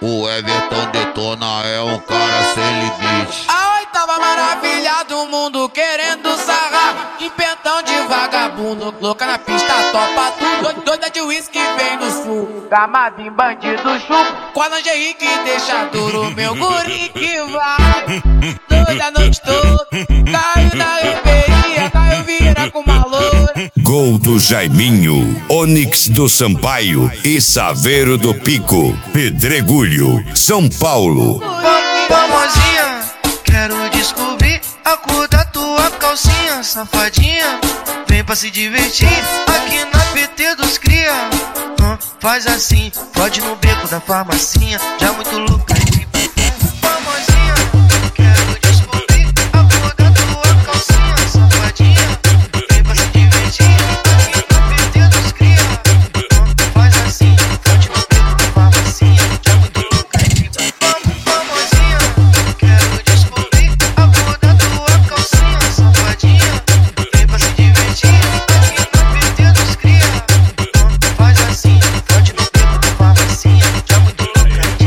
O Everton Detona é um cara sem limite. A oitava maravilha do mundo querendo sarrar. Que pentão de vagabundo, louca na pista, topa tudo. Doida de uísque vem no sul, gamado em bandido chupo. Com a lingerie que deixa duro, meu guri que vai. Doida a noite toda, caiu na reveria, caiu vira com uma loura. Gol do Jaiminho, Onix do Sampaio e Saveiro do Pico, Pedregulho, São Paulo. Famosinha, quero descobrir a cor da tua calcinha, safadinha. Vem pra se divertir aqui na PT dos cria. Faz assim, pode no beco da farmacinha, já muito louca. Famosinha, quero descobrir a cor da tua calcinha, safadinha. Vem pra se divertir aqui na PT dos cria. Faz assim, pode no beco da farmacinha, já muito louca. Famosinha, quero descobrir a cor da tua calcinha, safadinha. Vem pra se divertir aqui na PT dos cria. Faz assim, pode no beco da farmacinha, já muito louca.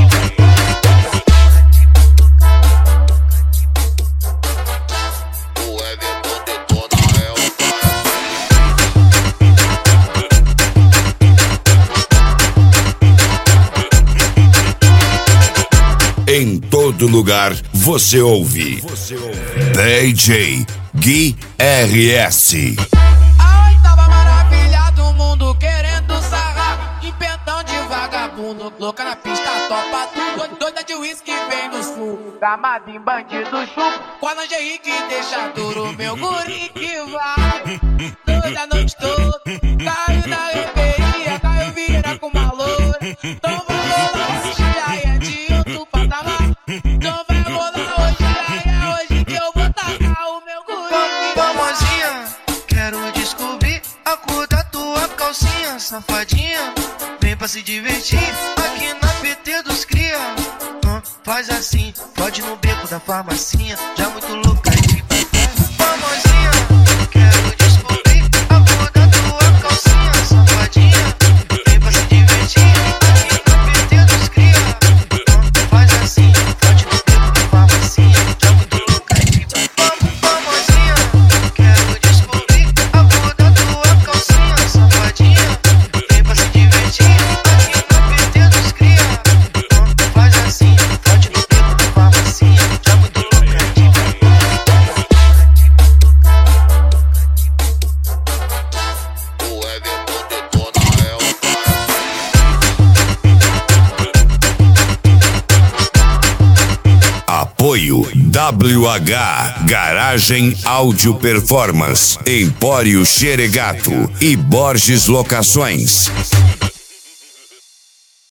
O Everton Detona é um cara Em todo lugar você ouve. DJ Gui RS. A oitava maravilha do mundo querendo sarrar. Que pentão de vagabundo, louca na pista, topa tudo. Doida de uísque vem no sul, gamado em bandido chupo. Com a lingerie que deixa duro, meu guri que vai. Doida a noite toda, caiu na reveria, caiu vira com uma loura. Então vai rolar hoje, aí é de outro patamar. Então vai rolar hoje, aí é hoje que eu vou tacar o meu guri. Famosinha, quero descobrir a cor da tua calcinha, safadinha. Vem pra se divertir aqui na PT dos cria. Faz assim, pode no beco da farmacinha, já muito louca. Famosinha, quero descobrir a cor da tua calcinha, safadinha. Vem pra se divertir aqui na PT dos cria. Faz assim, pode no beco da farmacinha, já muito louca. Famosinha, quero descobrir a cor da tua calcinha, safadinha. Vem pra se divertir aqui na PT dos cria. Faz assim, pode no beco da farmacinha, já muito louca. O Everton Detona é um cara Apoio WH Garagem Áudio Performance, Empório Xeregato e Borges Locações.